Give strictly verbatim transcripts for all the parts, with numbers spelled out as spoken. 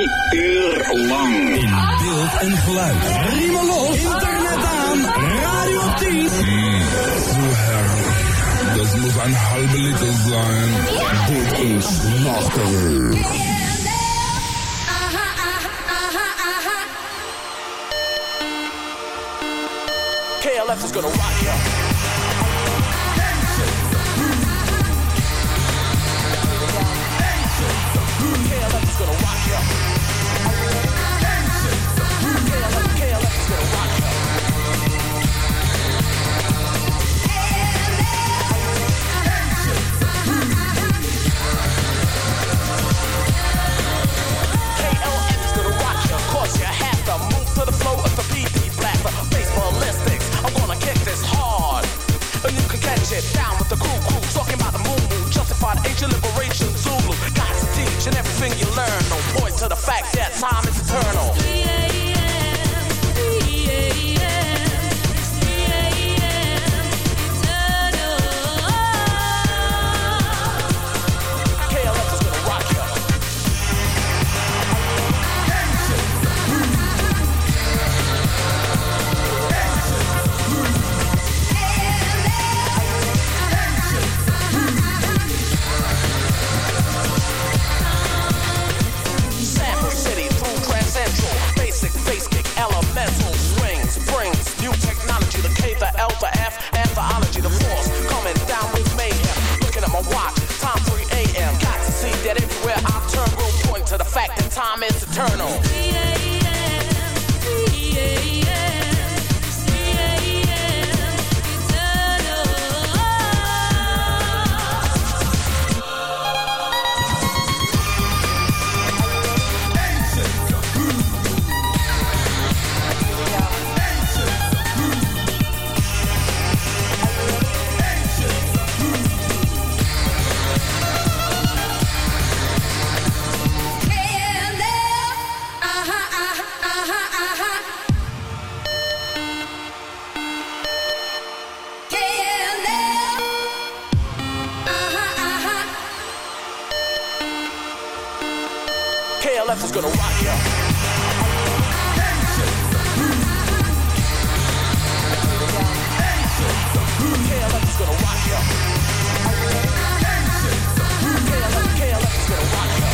Drie uur lang. In beeld en geluid. Riemen los. Internet aan. Radio tien. Mm, zo herrlich. Das muss ein halbe Liter sein. Dit is Nachtereur. K L F is gonna rock ya. K L F is gonna rock ya. K L F, K L F is gonna rock ya. K L F is gonna rock ya. Cause you have to move to the flow of the P D blast. Face ballistics. I'm gonna kick this hard. And you can catch it down with the crew crew. Talking about the moon moon. Justified ancient liberation. Zulu. Got to teach and everything you learn. No point to the fact that time is eternal. K L F is gonna rock ya. Sample City through Grand Central. Basic, bass kick, elemental swings, brings new technology. The K, the L, the F, and the ology, the force coming down with mayhem. Looking at my watch, time three a.m. Got to see that everywhere I turn, will point to the fact that time is eternal. K L F is gonna rock ya. K L F is gonna rock ya. K L F, K L F is gonna rock ya.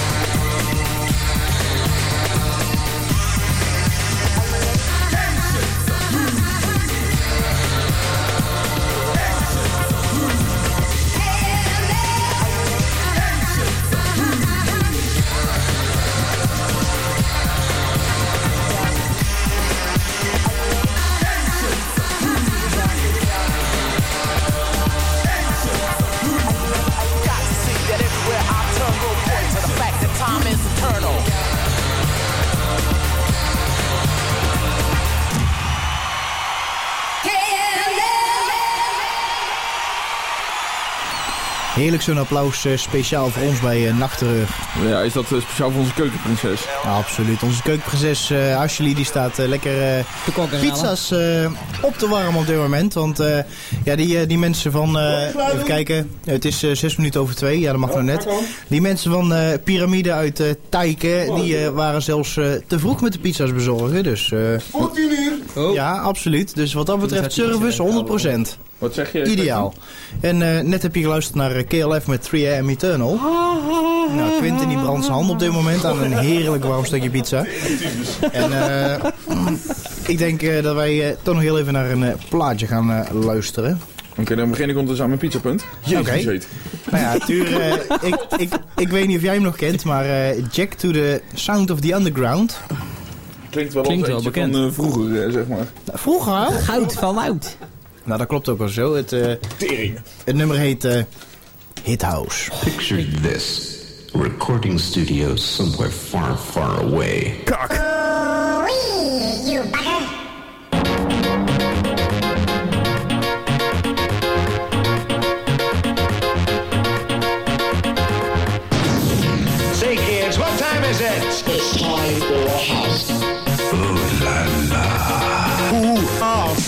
Got to see that everywhere I turn, will point to the fact that time is eternal. Heerlijk zo'n applaus uh, speciaal voor ons bij uh, Nachtereur. Ja, is dat uh, speciaal voor onze keukenprinses? Ja, absoluut. Onze keukenprinses uh, Ashley die staat uh, lekker uh, pizza's uh, op te warmen op dit moment. Want uh, ja, die, uh, die mensen van, uh, even kijken, het is uh, zes minuten over twee, ja dat mag nou net. Die mensen van uh, Pyramide uit uh, Tijken, die uh, waren zelfs uh, te vroeg met de pizza's bezorgen. Dus, uh, Voor tien uur. Oh. ja, absoluut. Dus wat dat betreft service honderd procent. Wat zeg je? Ideaal. En uh, net heb je geluisterd naar uh, K L F met drie a.m. Eternal. Nou, Quinten die brandt zijn hand op dit moment aan een heerlijk warm stukje pizza. En uh, ik denk uh, dat wij uh, toch nog heel even naar een uh, plaatje gaan uh, luisteren. Oké, okay, dan begin ik ondertussen aan mijn pizzapunt. Jezus, Oké. okay. Nou ja, Tuur, uh, ik, ik, ik weet niet of jij hem nog kent, maar uh, Jack to the Sound of the Underground. Klinkt wel, Klinkt als wel eentje bekend. van uh, vroeger, uh, zeg maar. Vroeger al? Goud van oud. Nou, dat klopt ook wel zo. Het, uh, het nummer heet uh, Hit House. Picture this. Recording studio somewhere far, far away. Kak! You bugger! Say kids, what time is it? It's time for a house. Ooh la la. Oeh, af.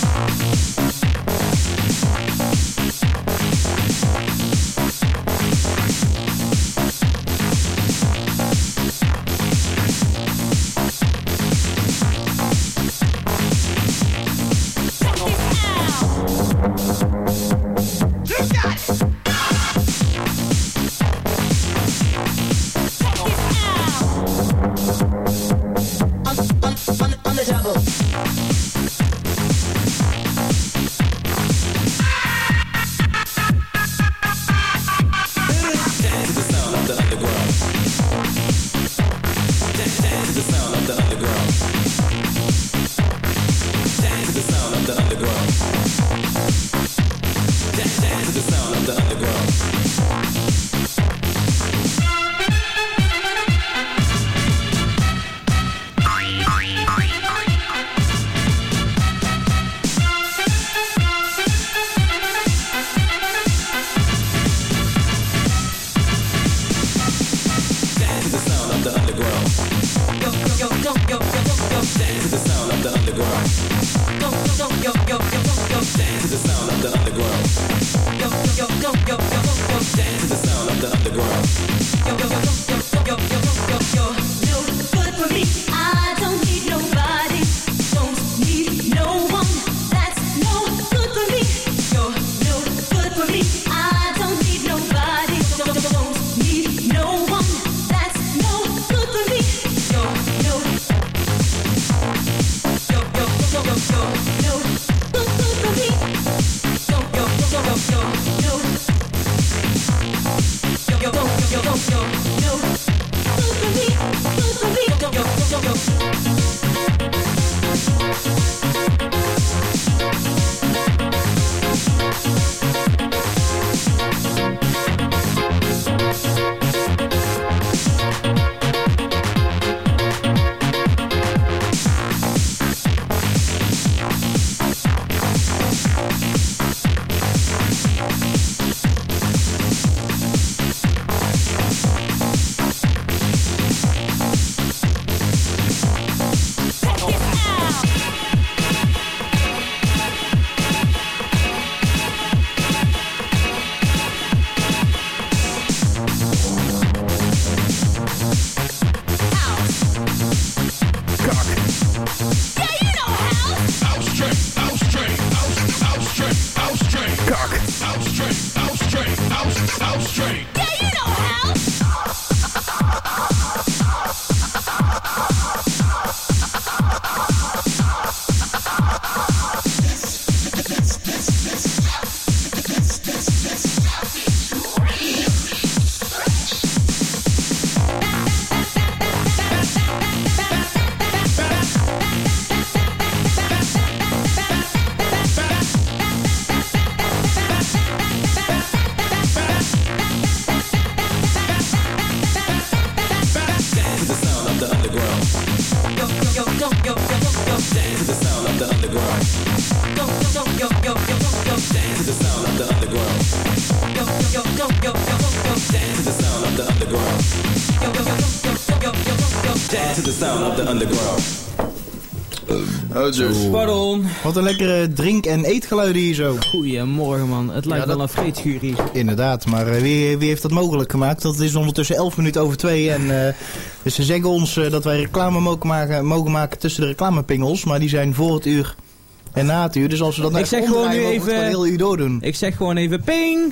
Oh, dus. Pardon. Wat een lekkere drink- en eetgeluiden hier zo. Goedemorgen man, het lijkt Ja, wel dat- een vreedschuur hier. Inderdaad, maar uh, wie, wie heeft dat mogelijk gemaakt? Dat is ondertussen elf minuten over twee. En, uh, dus ze zeggen ons uh, dat wij reclame mogen maken, mogen maken tussen de reclamepingels. Maar die zijn voor het uur en na het uur. Dus als we dat nou Ik zeg gewoon nu mogen we het even- gewoon heel uur doordoen. Ik zeg gewoon even ping.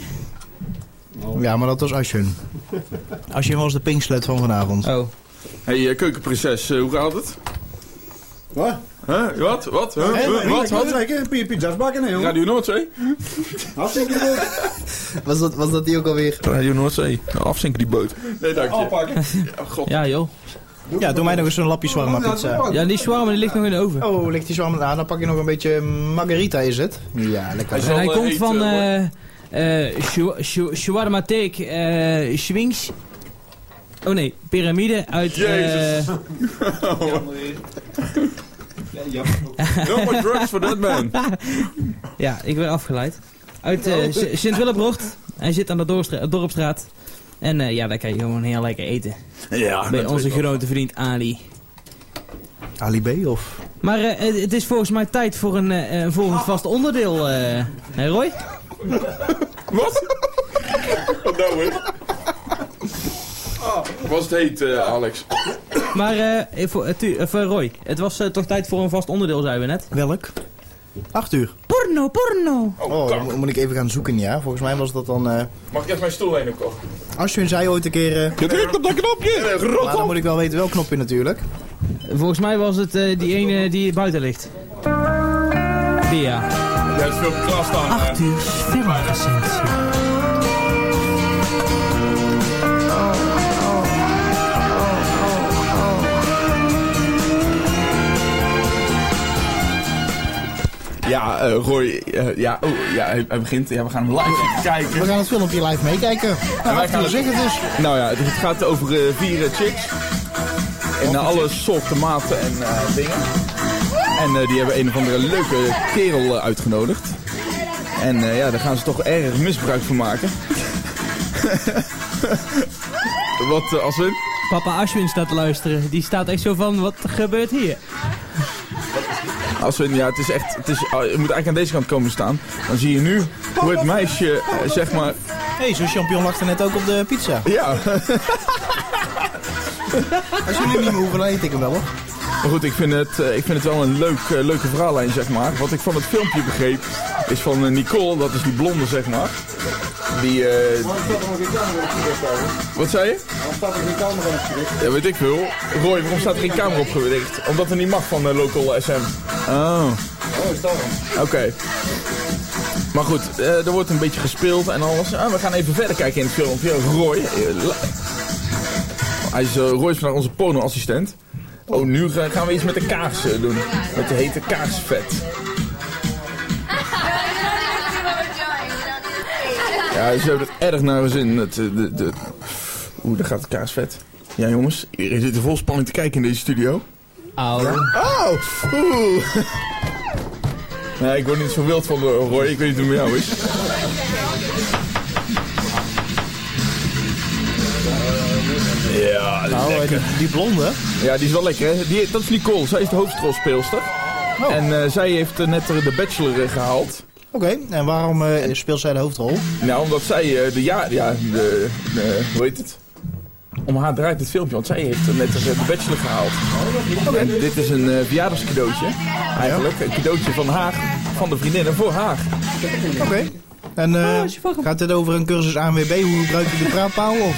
Ja, maar dat was Asjen. Asjen was de pingslet van vanavond. Oh. Hey, uh, keukenprinses, uh, hoe gaat het? Wat? Huh? Wat? Wat? Huh? Hey, Huh? Wat? Wat? Lekker, pizza's bakken, hè, jongen. Radio Noordzee? Hartstikke goed. Was dat, was dat die ook alweer? Radio Noordzee. Afzinken die boot. Nee, dank je. Afpakken. Oh, god. Ja joh. Ja, doe mij nog eens een lapje shawarma pizza. Ja, die shawarma die ligt nog in de oven. Oh, ligt die shawarma aan? Dan pak je nog een beetje margarita, is het? Ja, lekker. Hij En hij zal, uh, komt heet, van uh, eh eh shaw- shaw- shawarma take eh Schwings. Oh nee, piramide uit... eh, Jezus. No more drugs for that man. ja, ik ben afgeleid. Uit eh, S- Sint-Willebrocht. Hij zit aan de Dorpstra- Dorpsstraat. En eh, ja, daar kan je gewoon heel lekker eten. Ja, Bij dat onze weet ik grote vriend Ali. Ali B of? Maar eh, het, het is volgens mij tijd voor een, eh, een volgend vast onderdeel. eh hè Roy? wel. Wat? Wat nou weer? Was het heet, uh, Alex? Maar eh, voor, eh, tu- eh, voor Roy, het was eh, toch tijd voor een vast onderdeel, zeiden we net. Welk? Acht uur. Porno, porno! Oh, dan mo- moet ik even gaan zoeken, ja. Volgens mij was dat dan... Uh... Mag ik even mijn stoel heen ook al? Asjun zei ooit een keer... Uh... Je drukt op dat knopje! Rot Maar dan op! moet ik wel weten welk knopje natuurlijk. Volgens mij was het eh, die ene die buiten ligt. Die ja. Jij hebt veel klaarstaan. Acht uur filmrecensie. Ja, uh, Roy, uh, ja, oh, ja hij, hij begint. Ja, we gaan hem live kijken. We gaan het filmpje live meekijken. Nou, wij acht gaan uur, het- zeg het dus. Nou ja, het het gaat over uh, vier uh, chicks. En uh, alle soorten maten en uh, dingen. En uh, die hebben een of andere leuke kerel uh, uitgenodigd. En uh, ja, daar gaan ze toch erg misbruik van maken. Wat, uh, Aswin? Papa Ashwin staat te luisteren. Die staat echt zo van, wat gebeurt hier? Ashwin, ja, het is echt... Het is, je moet eigenlijk aan deze kant komen staan. Dan zie je nu hoe het meisje, uh, zeg maar... Hé, hey, zo'n champignon lag er net ook op de pizza. Ja. Als jullie niet meer hoeven, dan eet ik hem wel, hoor. Maar goed, ik vind het, uh, ik vind het wel een leuk, uh, leuke verhaallijn, zeg maar. Wat ik van het filmpje begreep, is van uh, Nicole, dat is die blonde, zeg maar. Die, uh... Waarom staat er nog geen camera op gericht, ouwe? Wat zei je? Waarom staat er geen camera op gericht? Ja, weet ik veel. Roy, waarom staat er geen camera op gericht? Omdat er niet mag van uh, Local S M. Oh. Oh, is dat dan? Oké. Okay. Maar goed, uh, er wordt een beetje gespeeld en alles. Ah, we gaan even verder kijken in het filmpje. Roy. Uh, hij is, uh, Roy is vandaag onze porno-assistent. Oh, nu gaan we iets met de kaas uh, doen. Met de hete kaarsvet. Ja, ze hebben het erg naar hun zin. Het, de, de, de... Oeh, daar gaat het kaarsvet. Ja, jongens. Iedereen zit er vol spanning te kijken in deze studio. Auw. Ja? Oh! Oeh! Nee, ik word niet zo wild van de Roy. Ik weet niet hoe het met jou is. Ja, nou, die, die blonde. Ja, die is wel lekker, hè? Die, dat is Nicole. Zij is de hoofdrolspeelster. Oh. En uh, zij heeft uh, net de Bachelor uh, gehaald. Oké, okay. En waarom uh, speelt zij de hoofdrol? Nou, omdat zij uh, de ja, ja, de, de, hoe heet het? Om haar draait het filmpje, want zij heeft uh, net uh, de Bachelor gehaald. Okay. En dit is een uh, verjaardagscadeautje, eigenlijk. Een cadeautje van haar, van de vriendinnen voor haar. Oké. Okay. En uh, gaat dit over een cursus A N W B? Hoe gebruik je de praatpaal? Of?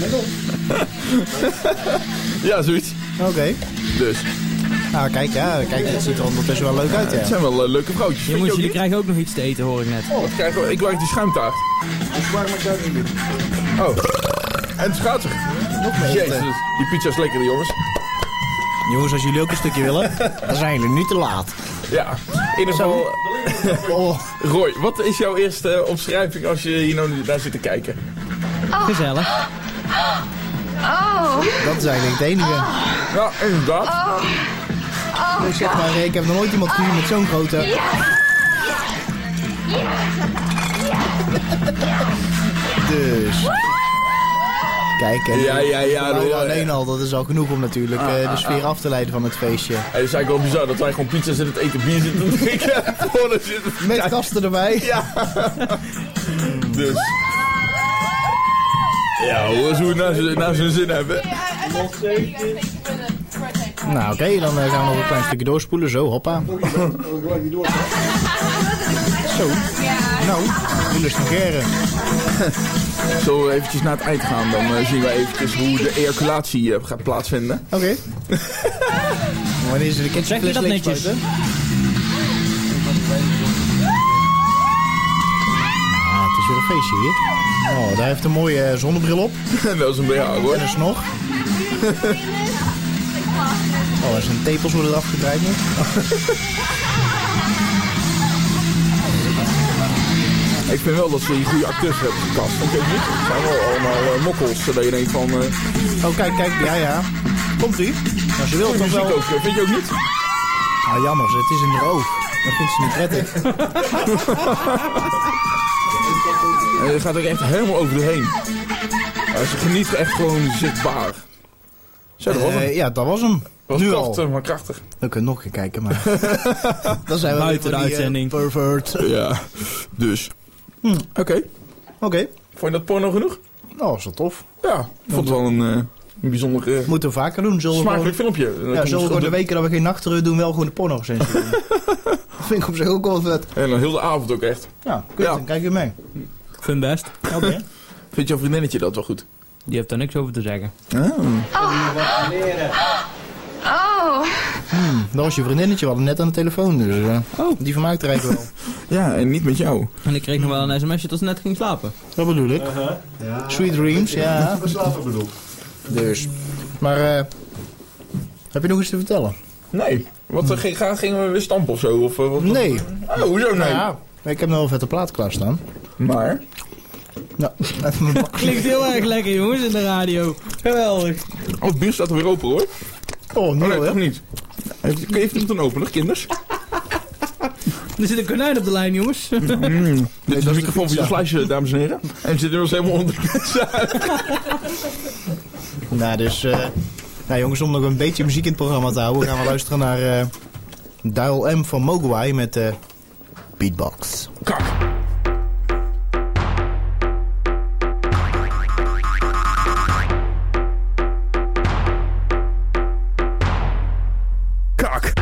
Ja, zoiets. Oké. Okay. Dus. Nou, kijk, ja, kijk, het ziet er ondertussen wel leuk uit, ja. Het zijn wel uh, leuke vrouwtjes. Je moet, jullie krijgen ook nog iets te eten, hoor ik net. Oh, wat krijgen we? Ik like die schuimtaart. Ik smaak met jou niet. Oh. En het gaat er. Nog meer. Jezus, die pizza is lekker, jongens. Jongens, als jullie ook een stukje willen, dan zijn jullie niet te laat. Ja, in ieder geval... Oh. Roy, wat is jouw eerste omschrijving als je hier nou naar zit te kijken? Oh. Gezellig. Oh. Dat is eigenlijk het enige. Ja, inderdaad. Oh. Oh, ik zeg maar, ik heb nog nooit iemand gezien met zo'n grote... Ja. Dus... Kijk, en ja, ja, ja, nou, alleen al, dat is al genoeg om natuurlijk ah, uh, de sfeer ah, af te leiden van het feestje. Het is eigenlijk wel bizar dat wij gewoon pizza zitten, eten, bier zitten te drinken. Met gasten erbij. Ja. Dus. Ja, hoe is hoe we het naar, naar zijn zin hebben. Nou, oké, okay, dan uh, gaan we nog een klein stukje doorspoelen. Zo, hoppa. Zo. Nou, jullie snugeren. Zullen we eventjes naar het eind gaan, dan uh, zien we eventjes hoe de ejaculatie uh, gaat plaatsvinden. Oké. Okay. Wanneer is de ketchupfles leeg spuiten? Ah, het is weer een feestje hier. Oh, daar heeft een mooie uh, zonnebril op. Dat is een B H hoor. En een snor. Oh, en zijn tepels worden eraf gedraaid nu. Ik vind wel dat ze hier goede acteurs hebben gekast. Vond je ook niet? Het zijn wel allemaal uh, mokkels, zodat je denkt van... Uh... Oh, kijk, kijk, ja, ja. Komt-ie. Als je wilt, dan wel... Ook, vind je ook niet? Ah, jammer, het is in haar oog. Dat vindt ze niet prettig. En het gaat ook echt helemaal over de heen. Uh, ze geniet echt gewoon zichtbaar. Zo, dat was hem. Uh, ja, dat was hem. Was nu krachtig, al. maar krachtig. We kunnen nog een keer kijken, maar... Dan zijn we buiten de die, uitzending. Uh, pervert. Ja, dus. Hm. Oké. Okay. Oké. Okay. Vond je dat porno genoeg? Oh, is dat tof. Ja, ik vond het wel een, uh, een bijzonder... Uh, Moeten we vaker doen. Zullen smakelijk gewoon, filmpje. Ja, zullen we gewoon de weken dat we geen nachteren doen, wel gewoon de porno recensie doen. Dat vind ik op zich ook wel vet. En dan heel de avond ook echt. Ja, goed, ja. Dan kijk je mee. Ik vind best. Oké. Okay. Vind jouw vriendinnetje dat wel goed? Die heeft daar niks over te zeggen. Oh. Oh. Oh. Hmm, dat was je vriendinnetje, we hadden net aan de telefoon, dus uh, oh. die vermaakt er eigenlijk wel. Ja, en niet met jou. En ik kreeg nog wel een sms'je tot ze net ging slapen. Dat bedoel ik. Uh-huh. Ja. Sweet dreams, ja. We slapen bedoel. Dus, maar uh, heb je nog iets te vertellen? Nee. Wat, hmm. ging, gingen we weer stampen of zo? Of, uh, wat, nee. Oh, hoezo nee? Nou ja, ik heb nog wel vette plaat klaarstaan. Maar? Nou, even mijn bak. Klinkt heel erg lekker, jongens, in de radio. Geweldig. Oh, het bier staat er weer open, hoor. Oh, nee, oh, nee toch niet. Kun je even niet dan openen, kinders? Er zit een konijn op de lijn, jongens. Mm, dit nee, is de microfoon voor je sluisje, dames en heren. En we zitten nu eens helemaal onder de pizza. Nou, dus... Uh, nou jongens, om nog een beetje muziek in het programma te houden... gaan we luisteren naar... Uh, Dial M van Mogwai met... Uh, Beatbox. Kak. Kak.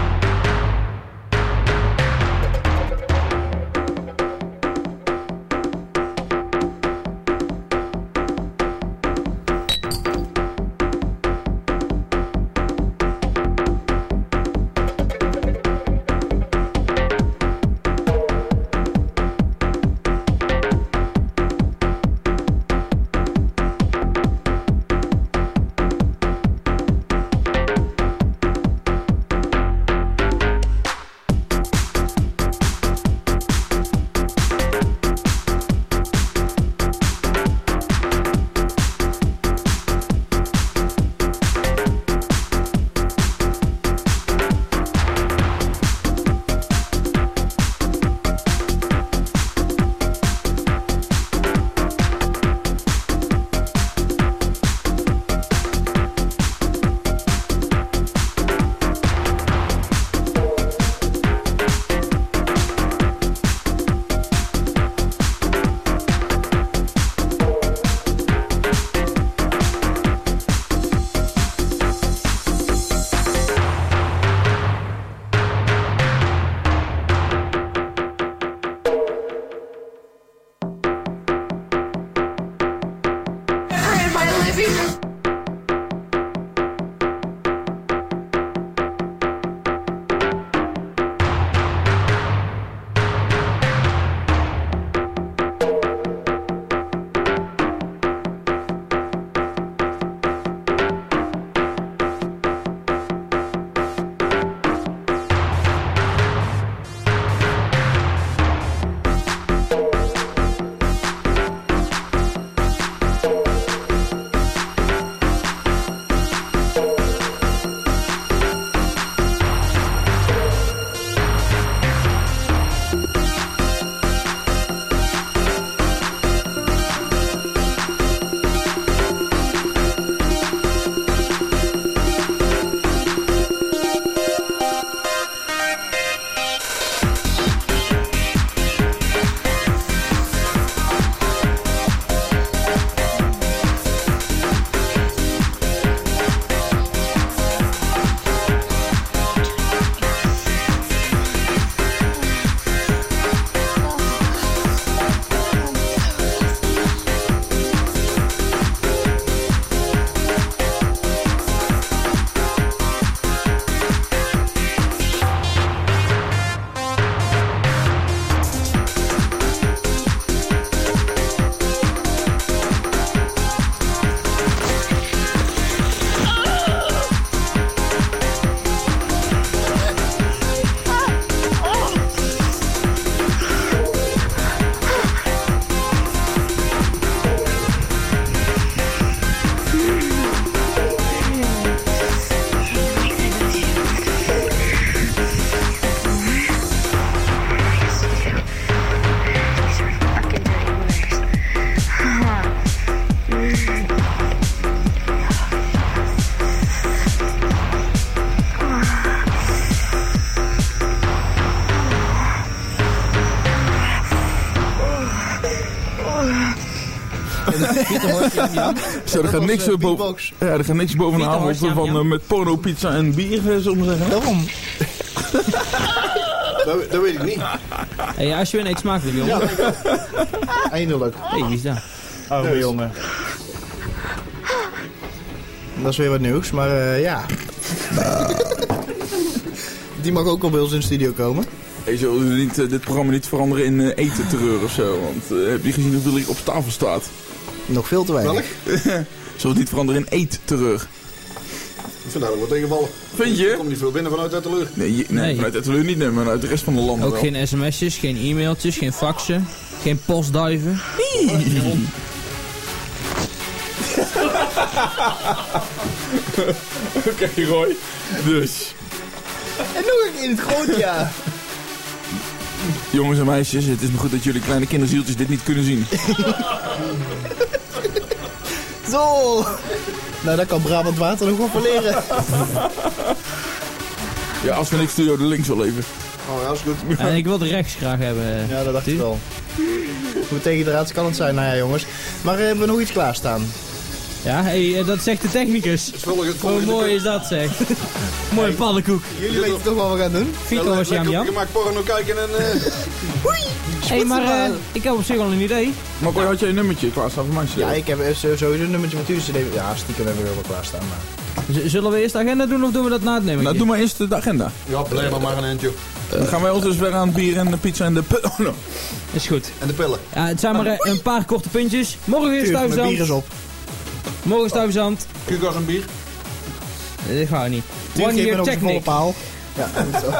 Zo, er gaat niks, uh, boven, ja, er gaat niks boven de avond van uh, met porno, pizza en bier, zullen we zeggen. Waarom? dat, dat weet ik niet. Hey, als je weer een eet smakelijk, jongen. Ja, eindelijk. Hé, hey, wie is dat? Oh, nee, jongen. Dat is weer wat nieuws, maar uh, ja. Die mag ook al bij ons in de studio komen. Hey, zullen we niet, uh, dit programma niet veranderen in uh, eten terreur of zo? Want uh, heb je gezien hoeveel hier op tafel staat? Nog veel te weinig. Zullen we het niet veranderen in eet terreur? Ik vind dat ook wel tegenvallen. Vind je? Er komt niet veel binnen vanuit Etteleur. Nee, je, nee, nee, vanuit Etteleur niet, nee, maar uit de rest van de landen ook wel. Geen sms'jes, geen e-mailtjes, geen faxen, geen postduiven. Oké, okay, Roy. Dus. En nog een keer in het groot, ja. Jongens en meisjes, het is maar goed dat jullie kleine kinderzieltjes dit niet kunnen zien. Zo. Nou, daar kan Brabant Water nog wel van leren. Ja, als we niks studio de links wel even. Oh ja, dat is goed. En ik wil de rechts graag hebben. Ja, dat dacht ik wel. Hoe tegen de raads kan het zijn? Nou ja, jongens. Maar uh, hebben we nog iets klaarstaan? Ja, hey, dat zegt de technicus. Hoe mooi is dat, zeg. Mooie pannenkoek. Jullie weten toch wat we gaan doen? Fico was jam jam. Je maakt porno kijken en... Uh... Hé, hey, maar uh, ik heb op zich wel een idee. Maar had jij een nummertje klaarstaan voor mij? Ja, ik heb sowieso een nummertje van Tuurse. Ja, stiekem hebben we wel klaarstaan. Maar... Z- zullen we eerst de agenda doen of doen we dat na het nemen? Nou, doe maar eerst de agenda. Ja, blijf maar maar een eindje. Uh, dan gaan wij ons dus weer aan het bier en de pizza en de... Oh, no. Is goed. En de pillen. Ja, het zijn maar uh, een paar korte puntjes. Morgen is Stuifzand. bier is op. Morgen Stuifzand. Kugas en bier? Dat gaan we niet. One Year Year Technic. Paal. Ja, zo.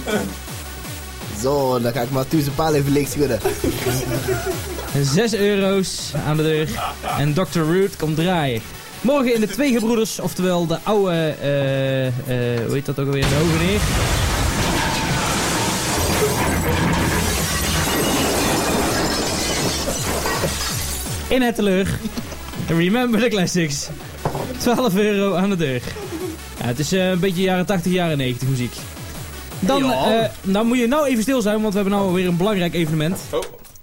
Zo, dan ga ik maar Tuurse Paal even leeg schudden. Zes euro's aan de deur. En dokter Root komt draaien. Morgen in de Twee Gebroeders, oftewel de oude, uh, uh, hoe heet dat ook alweer, de Hoge Neer. In het teleur. Remember the Classics. twaalf euro aan de deur. Ja, het is uh, een beetje jaren tachtig, jaren negentig muziek. Dan, uh, dan moet je nou even stil zijn, want we hebben nou weer een belangrijk evenement. Oh.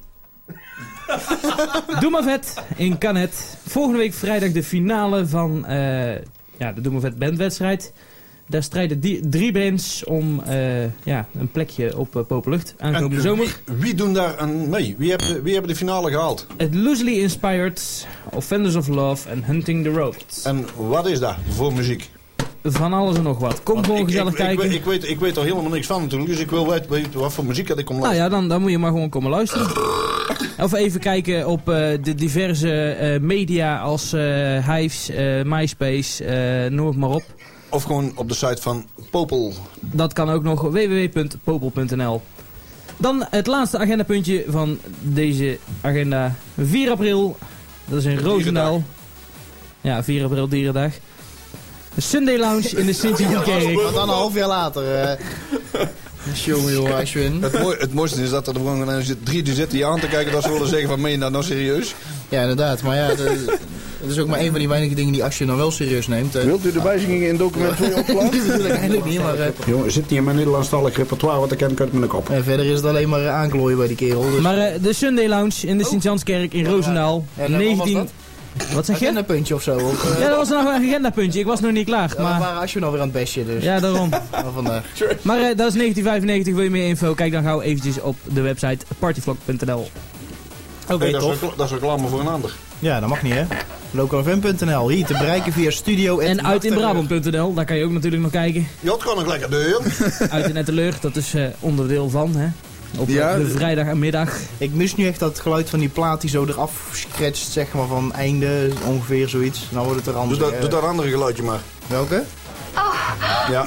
Doe maar vet in Canet. Volgende week vrijdag de finale van uh, ja, de Doe maar vet bandwedstrijd. Daar strijden die, drie bands om uh, ja, een plekje op uh, Popellucht aankomende zomer. Wie, wie doen daar aan mee? Wie hebben de, wie hebben de finale gehaald? Het Loosely Inspired, Offenders of Love en Hunting the Road. En wat is dat voor muziek? Van alles en nog wat. Kom gewoon gezellig ik, kijken. Ik, ik, weet, ik weet er helemaal niks van natuurlijk, dus ik wil weten, weten wat voor muziek dat ik kom Nou luisteren. ja, dan, dan moet je maar gewoon komen luisteren. Of even kijken op uh, de diverse uh, media als uh, Hives, uh, MySpace, uh, noem het maar op. Of gewoon op de site van Popel. Dat kan ook nog, w w w punt popel punt n l. Dan het laatste agendapuntje van deze agenda. vier april, dat is in Roosendaal. Ja, vier april, Dierendag. De Sunday Lounge in de Sint-Jan-kerk. Maar dan een half jaar later. Uh, jongen, jongen, Ashwin. Het, mooi, het mooiste is dat er gewoon drie die zitten je aan te kijken dat ze willen zeggen van, meen je dat nou serieus? Ja, inderdaad. Maar ja, dat is ook maar een van die weinige dingen die Ashwin dan wel serieus neemt. Wilt u de wijzigingen in document twee opslaan? Dat bedoel ik eigenlijk niet, maar... Uh, Jongen, zit niet in mijn Nederlandstalig repertoire, wat ik ken, kan ik met een kop. En verder is het alleen maar uh, aanklooien bij die kerel. Dus. Maar uh, de Sunday Lounge in de Sint-Janskerk in Roosendaal. En, uh, negentien... Wat zeg je? Een agendapuntje of zo. Of, uh, ja, dat was nog een agendapuntje. Ik was nog niet klaar. Ja, maar... we waren Ashwin alweer aan het bestje, dus. Ja, daarom. vandaag. Maar uh, dat is negentien vijfennegentig. Wil je meer info? Kijk dan gauw eventjes op de website partyvlog punt n l. Oké, okay, hey, tof. dat, dat is reclame voor een ander. Ja, dat mag niet, hè. lokalfm punt n l. Hier te bereiken via studio. En uit in Brabant punt n l. Daar kan je ook natuurlijk nog kijken. Je had gewoon nog lekker deur. Uit in Etteleur. Dat is uh, onderdeel van, hè. Op ja, de vrijdag en middag. Ik mis nu echt dat geluid van die plaat die zo eraf scratcht, zeg maar, van einde, ongeveer zoiets. Nou wordt het er anders. Doe dat, uh, doe dat andere geluidje maar. Welke? Oh. Ja.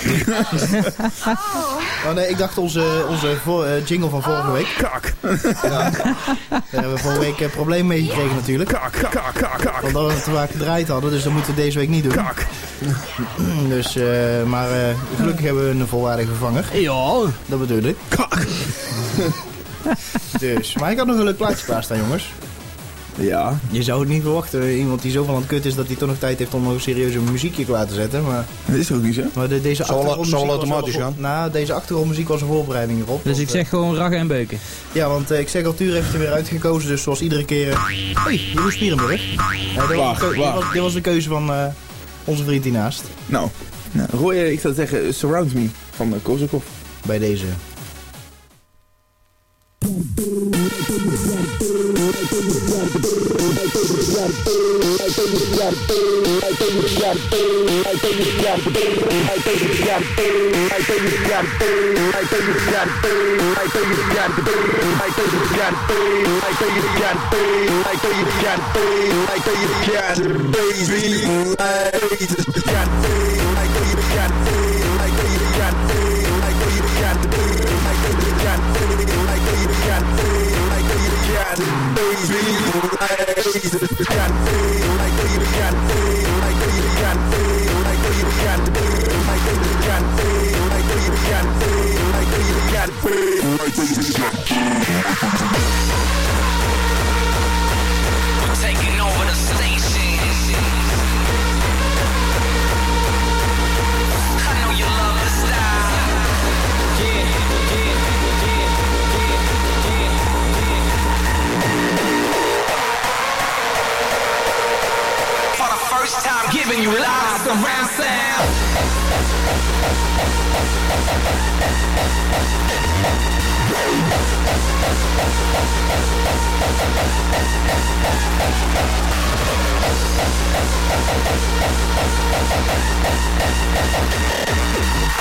Oh nee, ik dacht onze, onze voor, uh, jingle van vorige week. Kak. Ja. Daar hebben we vorige week een uh, probleem mee gekregen natuurlijk. Kak, kak, kak, kak. Omdat we het te vaak gedraaid hadden, dus dat moeten we deze week niet doen. Kak. Dus, uh, maar uh, gelukkig hebben we een volwaardige vervanger. Ja. Dat bedoel ik. Kak. Dus, maar ik had nog een leuk plaatje klaarstaan, jongens. Ja. Je zou het niet verwachten, iemand die zoveel aan het kut is dat hij toch nog tijd heeft om nog een serieuze muziekje klaar te zetten. Maar dat is ook niet zo. Maar de, deze achtergrondmuziek zal automatisch gaan. Nou, deze achtergrondmuziek was een voorbereiding erop. Dus want, ik zeg gewoon raggen en beuken. Ja, want uh, ik zeg al, Tuur heeft er weer uitgekozen, dus zoals iedere keer... Uh, hey, Jeroen Spierenburg. Uh, dit, was dit, was, dit was de keuze van uh, onze vriend hiernaast. Nou, nou Roy, ik zou zeggen, Surround Me van uh, Kozakov. Bij deze. Taking over the station.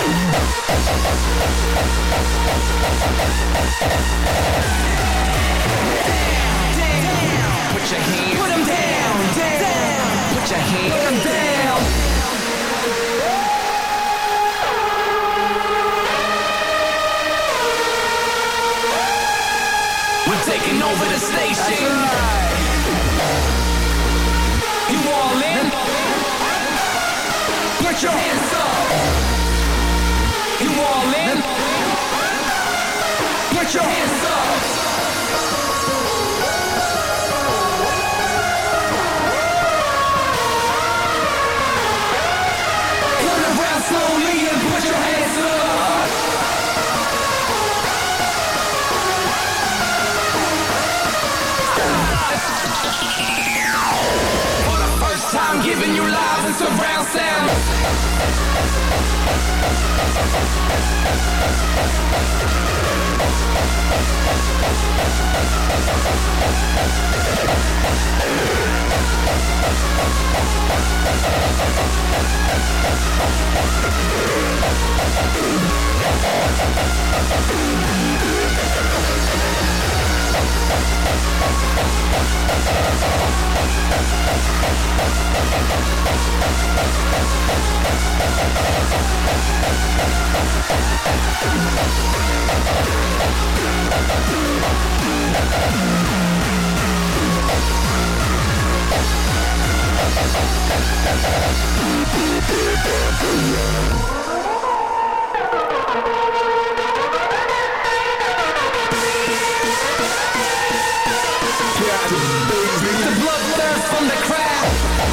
Put your hands, put 'em down, down. Put your hands, put 'em down. We're taking over the station. You all in? Put your hands up. You all in? Put your hands up. Turn around slowly and put your hands up. For the first time giving you live and surround sound. The bloodthirst from the crowd.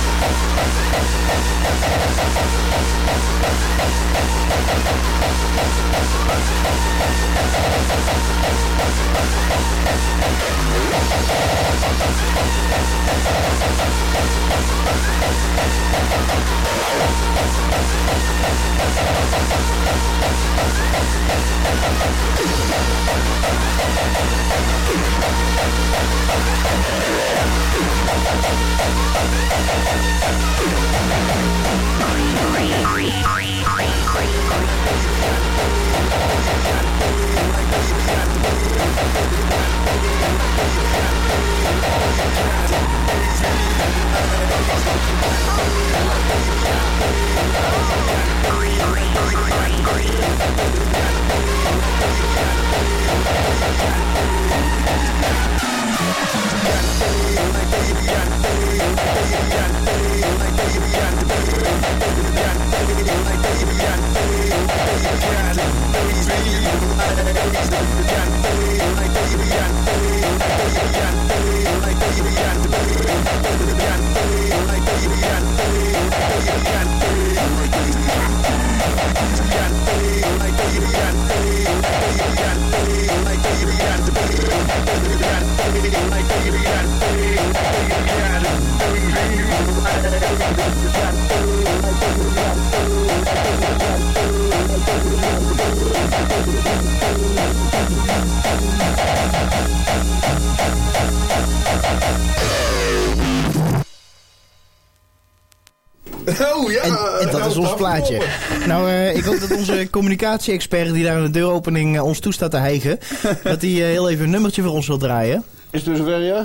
Oh, ja, en, en dat is ons plaatje. Nou, uh, ik hoop dat onze communicatie-expert die daar aan de deuropening uh, ons toe staat te hijgen, dat hij uh, heel even een nummertje voor ons wil draaien. Is het zover, ja?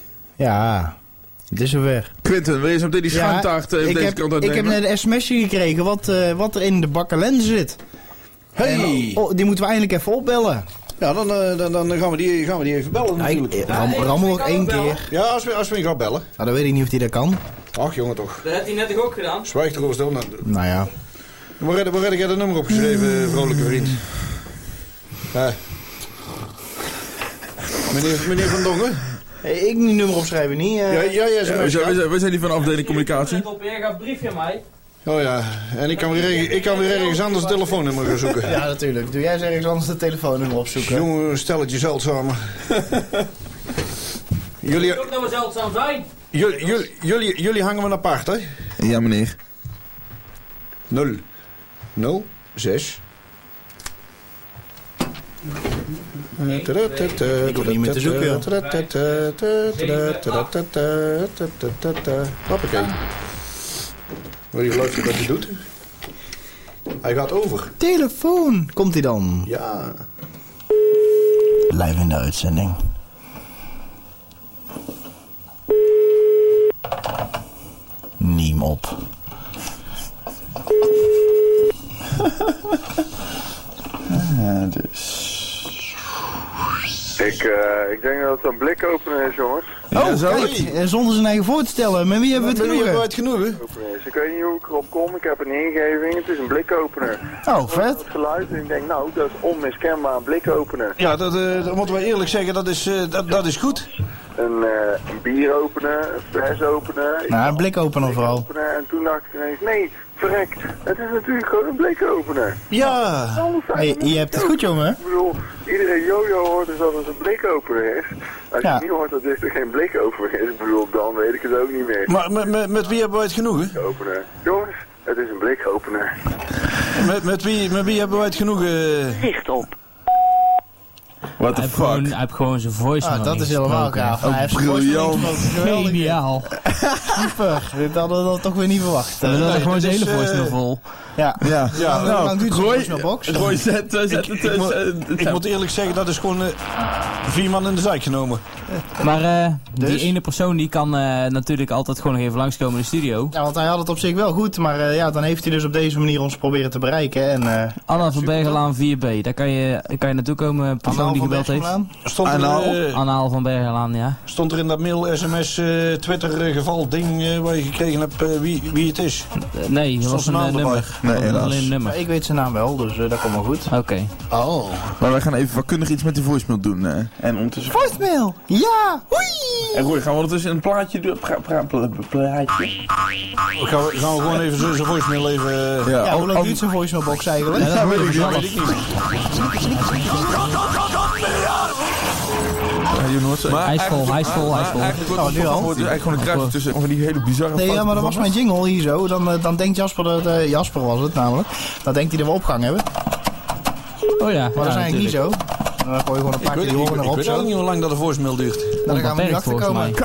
Ja, het is zover. Quinten, wil je zo meteen die schuimtaart ja, even deze heb, kant uitnemen? Ik heb net een sms'je gekregen wat, uh, wat er in de bakkalender zit. Hey! En, oh, die moeten we eindelijk even opbellen. Ja, dan, uh, dan, dan gaan, we die, gaan we die even bellen natuurlijk. Ja, ram, rammel nog één keer. Ja, als we, als we gaan bellen. Nou, dan weet ik niet of hij dat kan. Ach, jongen toch. Dat heeft hij net ook gedaan. Zwijg toch over stil. Nou, nou ja. Waar heb jij dat nummer opgeschreven, vrolijke vriend? Ja. Meneer, meneer Van Dongen? Hey, ik niet nummer opschrijven, niet? Uh... Ja, ja, ja, ja, we, zijn, we, zijn, we zijn die van de afdeling communicatie. Jij gaf een briefje aan mij. Oh ja, en ik kan weer, ik kan weer ergens anders een telefoonnummer gaan zoeken. Ja, natuurlijk. Doe jij eens ergens anders een telefoonnummer opzoeken. Jongen, stel het je zeldzamer. Jullie... Ik ook dat we zeldzaam zijn. Jullie, jullie, jullie, jullie hangen we apart, hè? Ja, meneer. nul, nul, zes. Ik hoef niet meer te zoeken, joh. Wil je geluid wat je doet? Hij gaat over. Telefoon. Komt hij dan? Ja. Live in de uitzending. Niem op. Ja, dus... Ik, uh, ik denk dat het een blikopener is, jongens. Oh, ja, kijk, en zonder zijn eigen voor te stellen. Met wie hebben we het genoegen? Hebben we het genoegen? Ik weet niet hoe ik erop kom, ik heb een ingeving, het is een blikopener. Oh, vet. Het geluid en ik denk, nou, dat is onmiskenbaar een blikopener. Ja, dat, uh, dat moeten we eerlijk zeggen, dat is, uh, dat, dat is goed. Een, uh, een bieropener, een flesopener. Nou, een blikopener vooral. En toen dacht ik ineens, nee, verrek, het is natuurlijk gewoon een blikopener. Ja, hey, je hebt het goed, jongen. Ik bedoel, iedereen jojo hoort dus dat het een blikopener is. Als ja. je niet hoort dat dit er geen blikopener is, ik bedoel, dan weet ik het ook niet meer. Maar met, met, met wie hebben wij het genoegen? Blikopener. Jongens, het is een blikopener. Met, met, wie, met wie hebben wij het genoegen? Richt op. What the hij fuck? Gewoon, hij heeft gewoon zijn voice Ah, dat is helemaal gaaf. Oh, hij heeft briljant. Geniaal. Super. Dit hadden we dan toch weer niet verwacht. We hadden nee, gewoon zijn hele uh, voice vol. Ja. Ja. ja. Nou, Hoe lang duurt zo'n Roy, voicemailbox? Roy, zet, zet ik, het... ik, Ik, moet, uh, ik moet eerlijk zeggen, dat is gewoon uh, vier man in de zijk genomen. Maar uh, dus? die ene persoon die kan uh, natuurlijk altijd gewoon nog even langskomen in de studio. Ja, want hij had het op zich wel goed, maar uh, ja, dan heeft hij dus op deze manier ons proberen te bereiken. En, uh, Anna van Bergelaan vier B, daar kan je, kan je naartoe komen, persoon die gebeld heeft. Stond er, uh, Anna van Bergelaan, ja. Stond er in dat mail, sms, uh, Twitter uh, geval ding uh, waar je gekregen hebt uh, wie, wie het is? Uh, nee, dat was een uh, nummer. Nee, dat was alleen een nummer. Maar ik weet zijn naam wel, dus uh, dat komt wel goed. Oké. Okay. Oh. Maar wij gaan even vakkundig iets met die voicemail doen. Uh, en ondertussen... Voicemail! Ja! Hoi! En Roy, gaan we ondertussen een plaatje doen? Pra, pra, pra, plaatje. Gaan we, gaan we gewoon even zijn voicemail even... Uh, ja, ja, hoe lang duurt zijn voicemailbox eigenlijk? Ja, dat weet ik, dat weet ik niet. Maar hij is vol, hij is vol, hij is vol. Eigenlijk wordt het oh, eigenlijk gewoon een kruisje tussen van die hele bizarre... Nee, ja, maar dat was mijn jingle hier zo. Dan, uh, dan denkt Jasper dat... Uh, Jasper was het namelijk. Dan denkt hij dat we opgang hebben. Oh ja. Maar dat is eigenlijk niet zo. Dan gooi je gewoon een paar keer die horen erop. Ik weet ook niet hoe lang dat de voicemail duurt. Dan gaan we nu achter komen.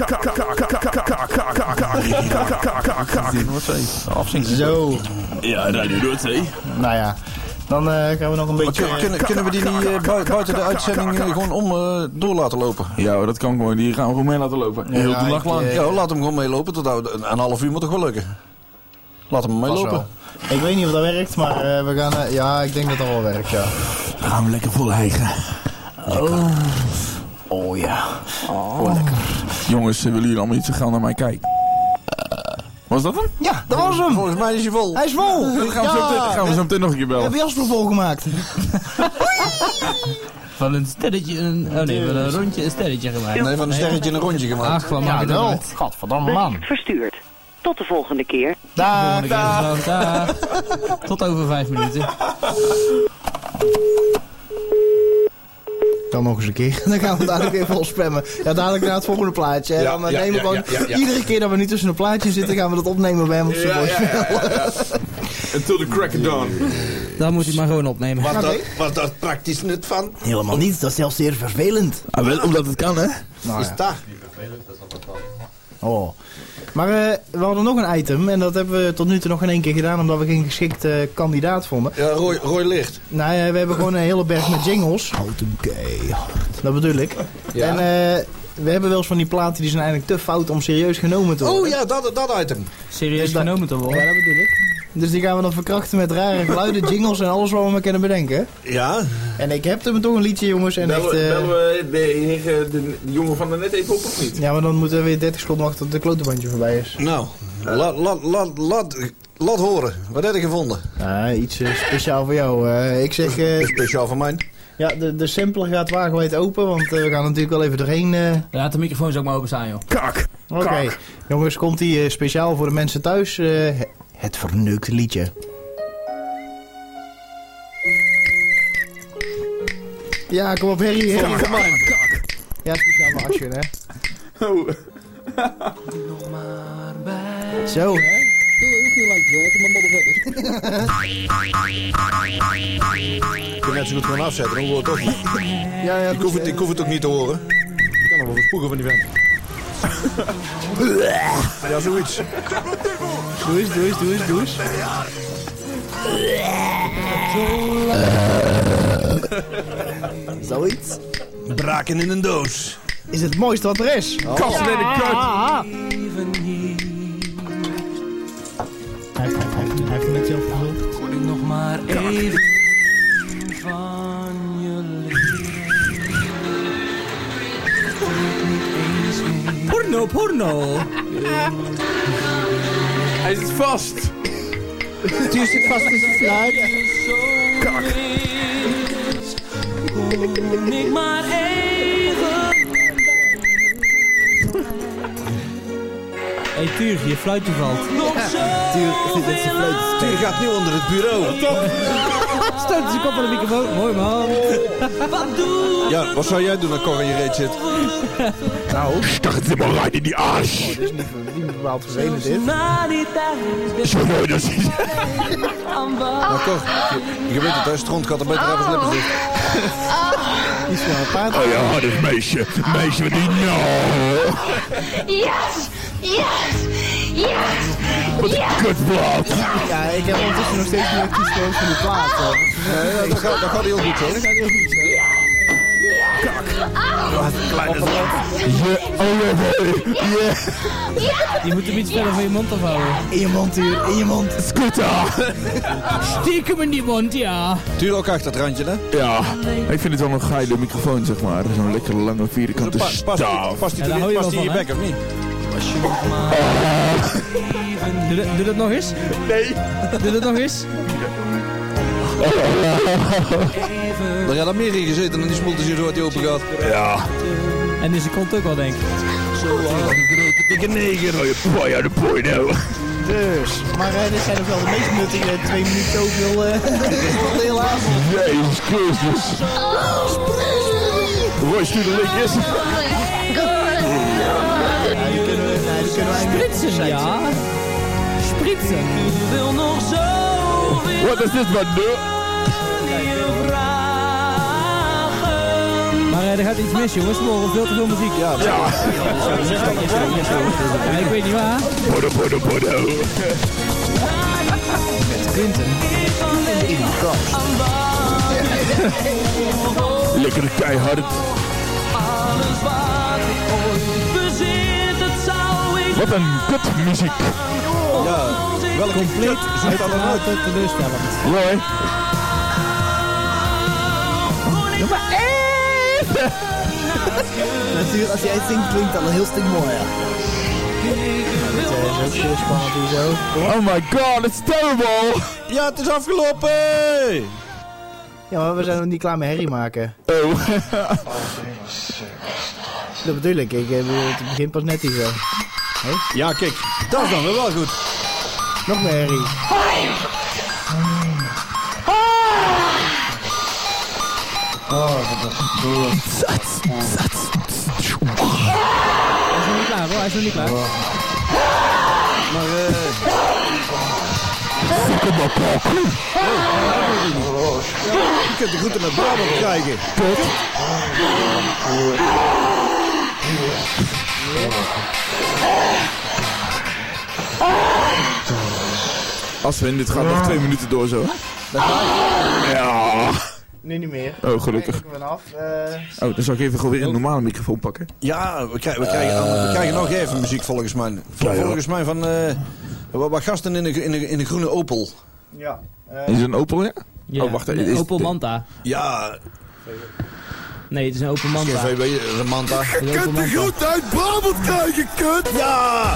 Zo. Ja, Radio Noordzee. Nou ja. Dan uh, gaan we nog een beetje... Kun, kunnen, kunnen we die niet uh, buiten de uitzending uh, gewoon om uh, door laten lopen? Ja, dat kan gewoon. Die gaan we gewoon mee laten lopen. Ja, heel de dag lang. Uh, ja, laat hem gewoon meelopen. Tot een, een half uur moet toch wel lukken? Laat hem meelopen. Ik weet niet of dat werkt, maar uh, we gaan... Uh, ja, ik denk dat dat wel werkt, ja. Dan gaan we lekker vol hijgen. Oh. Oh ja. Oh, oh lekker. Jongens, willen jullie allemaal niet zo gauw naar mij kijken? Was dat hem? Ja, dat was hem. Volgens mij is hij vol. Hij is vol. Dan gaan we, ja. zo, meteen, gaan we zo meteen nog een keer bellen. We hebben Jasper volgemaakt. Van een sterretje, een, oh nee, van een rondje een sterretje gemaakt. Nee, van een sterretje een rondje gemaakt. Ach, wat maakt het uit? Gadverdamme man. Verstuurd. Tot de volgende keer. Dag, dag. Dag. Tot over vijf minuten. Dan nog eens een keer. Dan gaan we dadelijk even vol spammen. Ja, dadelijk naar het volgende plaatje. En ja, dan ja, nemen we ja, gewoon... Ja, ja, ja. Iedere keer dat we nu tussen een plaatje zitten, gaan we dat opnemen bij hem op zijn ja, voicemail. ja, ja, ja, ja. Until the crack of dawn. Dan moet hij maar gewoon opnemen. Was, Okay. dat, was dat praktisch nut van? Helemaal niet. Dat is zelfs zeer vervelend. Ah, wel, omdat het kan, hè? Nou, is ja. dat? Oh. Maar uh, we hadden nog een item en dat hebben we tot nu toe nog in één keer gedaan omdat we geen geschikte uh, kandidaat vonden. Ja, Roy, Roy Licht. Nou, uh, we hebben gewoon een hele berg met jingles. Houten gay. Dat bedoel ik. Ja. En uh, we hebben wel eens van die platen die zijn eigenlijk te fout om serieus genomen te worden. Oh ja, dat, dat item. Serieus Dus dat- genomen te worden. Ja, dat bedoel ik. Dus die gaan we dan verkrachten met rare geluiden, jingles en alles wat we maar kunnen bedenken. Ja. En ik heb er toch een liedje, jongens. En Bellen, echt, uh, bellen we de, de, de, de jongen van daarnet even op of niet? ja, maar dan moeten we weer dertig seconden wachten tot de klotenbandje voorbij is. Nou, laat, laat, laat, laat, laat horen. Wat heb je gevonden? Ja, iets uh, speciaal voor jou. Uh, ik zeg... Uh, Speciaal voor mij. ja, de, de sampler gaat wagenwijd open, want uh, we gaan natuurlijk wel even doorheen. Uh... Laat de microfoons ook maar open staan, joh. Kak! Oké, okay. Jongens, komt die uh, speciaal voor de mensen thuis. Uh, het verneukte liedje. Ja, kom op, Harry. Harry, kom maar. Ja, speciaal voor Action, hè. Oh. Nog maar bij. Zo, hè. Ik kan net zo goed gewoon afzetten, dan hoor het toch niet. Ja, ja, ik, hoef het, ik hoef het ook niet te horen. Ik kan nog wel verspoegen van die vent. Ja, zoiets. Doe eens, doe eens, doe eens, doe eens. Zoiets. Braken in een doos. Is het mooiste wat er is. Oh. Kasten in de kut. Hij heeft, hij heeft, hij heeft het met zelf gevuld. Word ik nog maar even van je leven. Porno, porno. Hij zit vast. Tuur zit vast in zijn fluit. Kak. Kom ik maar even. Hé, hey, Tuur, je fluitje valt. Nog zo. Tuur, dit is zijn fluit. Tuur gaat nu onder het bureau. Stoot zijn kop aan de microfoon. Mooi man. Wat doe Ja, wat zou jij doen als Cor in je reet zit? Nou, Stak het helemaal right in die aas. oh, dit is niet, niet bepaald vervelend dit. Zo mooi dat is. Nou Cor, je, je weet het, hè, strontkat er beter even slippen zit. Die is van een paard. Oh ja, dat meisje. Meisje met die nou. Yes! Yes! Yes! Wat een kutblad. Ja, ik heb ondertussen nog steeds niet actief gekozen van die plaat. Nee, ja, dat, gaat, dat gaat heel goed zo. Dat gaat heel goed zo. Kleine Je, oh ja, yeah. Je moet hem iets verder van je mond afhouden. In je mond, Tuur, in je mond. Scooter. Steek hem in die mond, ja. Tuur ook achter het randje, hè? Ja, ik vind het wel een geile microfoon, zeg maar. Zo'n lekker lange vierkante Past past die, staaf. past die, Ja, daar te- hou je past die in wel je van, bek, of niet? Doe dat, doe dat nog eens. Nee. Doe dat nog eens. Er gaat er meer in gezeten en die smolt is hier zo wat die open gaat. Ja. En in zijn kont ook wel, denk ik. Zo hard, een grote dikke neger. Oh, je boy uit de boy nou. Dus, maar uh, dit zijn nog wel de meest nuttige twee minuten zoveel uh, van de hele avond. Jezus Christus. Roy, stuur de linkjes. Ja, die kunnen we, nee, die kunnen we eigenlijk Spritsen, ja. Spritsen. Ik wil nog zoveel Wat is dit wat nu? je vragen. Maar uh, er gaat iets mis, jongens. We horen veel te veel muziek. Ja, Ja. Ja, ik weet niet waar. Bodo, bodo, bodo. Quinten. Lekker keihard. Alles wat ik ooit bezit, dat zou ik Wat een kutmuziek. Ja, welke Compleet kut zoekt dat dan uit? uitermate teleurstellend. Roy. Doe maar even! Natuurlijk, als jij het zingt, klinkt dat al heel stuk mooi, ja. Het is ook heel spannend hier zo. Oh my god, it's terrible. Ja, het is afgelopen! Ja, maar we zijn nog niet klaar met herrie maken. Oh. Dat bedoel ik, ik bedoel, het begint pas net hier zo. Ja, kijk, dat is dan weer wel goed. Nog meer herrie. Oh, wat een zat, zat. Hij is nog niet klaar hoor, hij is nog niet klaar. Maar eh... Kom maar, Paul. Je kunt de groeten met Brabant krijgen. Als we in dit gaat nog twee minuten door zo. Ja. Nu niet meer. Oh, gelukkig. Ik vanaf. Uh... Oh, dan zal ik even gewoon weer een normale microfoon pakken. Ja, we krijgen, we krijgen, we krijgen nog even muziek volgens mij. Ja, ja. Volgens mij van uh, wat, wat gasten in de, in, de, in de groene Opel. Ja. Uh... Is het een Opel, ja? Ja, oh, wacht een even. Opel Manta. Ja. Nee, het is een Opel Manta. V W, een Manta. Je kunt de groet uit Brabant krijgen, kut! Ja!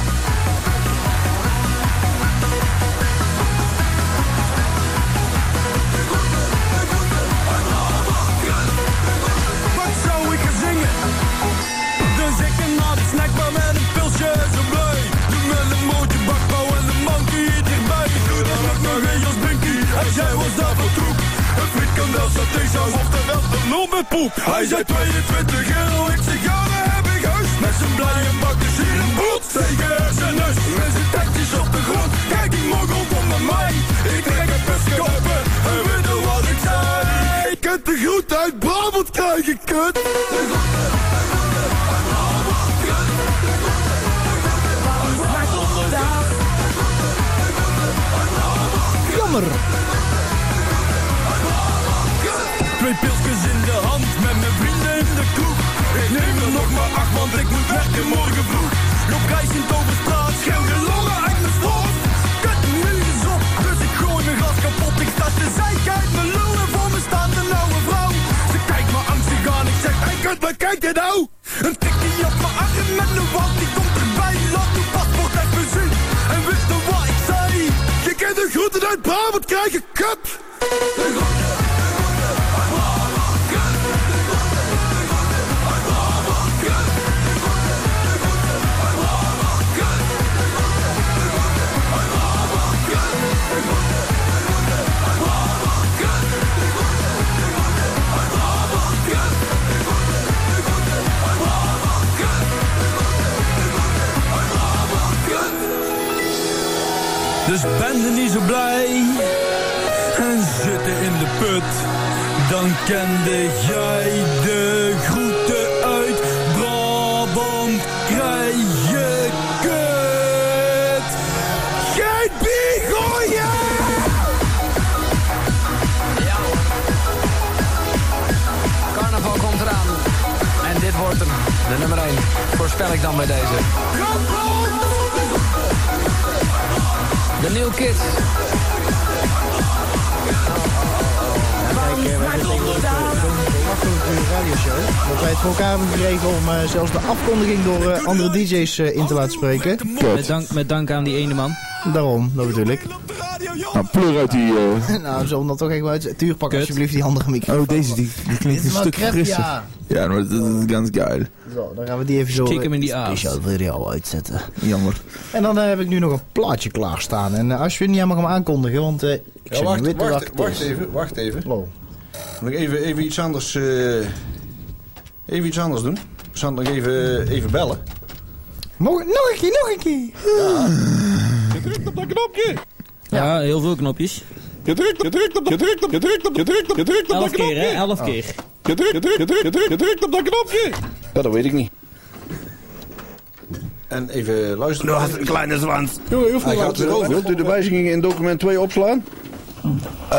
Wat zou ik gaan zingen? Dus ik een nat snackbar met een pilsje zo blij. Doe met een mootje bakbouw en een monkey hier dichtbij. Doe dan ook nog een Jos Binky. Hij zei was dat voor troep. Een frikandel satésaus of de wel de lul met poep. Hij zei tweeëntwintig euro, ik zeg ja, daar heb ik huis. Met zijn blije bakken zie een boet tegen zijn neus. Met zijn tekjes op de grond, kijk die mogel onder mij. Ik trek een piskoppen en weet je wat ik zei? Ik kunt de groet uit Brabant krijgen, kut! Jammer. Twee pilsjes in de hand met mijn vrienden in de kroeg. Ik neem er nog maar acht, want ik moet werken morgen vroeg. Loop reis in Toverstraat, schreeuw de longen uit mijn strot. Kut, nu is op, dus ik gooi mijn glas kapot. Ik sta te zeiken uit mijn lullen, voor me staat een oude vrouw. Ze kijkt me angstig aan, ik zeg, hey kut, wat kijk je nou? Een tikkie op mijn arm met een wand, die komt erbij. Laat uw paspoort even zien, en wist je wat ik zei? Je kent de groeten uit Brabant, krijg je kut. Dus ben je niet zo blij en zitten in de put, dan kende jij de groeten uit Brabant, krijg je kut. Geen bier gooien! Ja. Carnaval komt eraan en dit wordt hem, de nummer één. Voorspel ik dan bij deze. De New Kids. Ja, kijk, wij zitten tegenwoordig zo'n makkelijk voor de radioshow. Dat wij het voor elkaar hebben gekregen om uh, zelfs de afkondiging door uh, andere D J's uh, in te laten spreken. Met dank, met dank aan die ene man. Daarom, dat bedoel ik. Nou, pleur uit die... Uh... nou, we zullen dat toch even uit. Tuur, pak alsjeblieft die andere microfoon. Oh, deze, die, die klinkt een stuk crap, frisser. Ja, ja, maar dat is ganz geil. Zo, dan gaan we die even zo... Kick hem in die aas. Speciaal voor jou uitzetten. Jammer. En dan uh, heb ik nu nog een plaatje klaarstaan. En uh, als je niet helemaal gaan aankondigen, want uh, ik ja, zeg wacht, niet wacht, wacht, wacht even, wacht even. Oh. Moet ik even, even iets anders... Uh, even iets anders doen? We gaan nog even, even bellen. Nog, nog een keer, nog een keer. Ja. Je drukt op dat knopje. Ja, ja, heel veel knopjes. Je drukt, je drukt op, je drukt op, je drukt op, je drukt op, je drukt op dat knopje. Elf keer, hè? Elf keer. Je drukt, je drukt, je drukt, je drukt, je drukt op dat knopje. Ja, dat weet ik niet. En even luisteren. Du hast een kleine zwans. Jongen, je hoeft niet laten over. Wilt u de wijzigingen in document twee opslaan? Uh,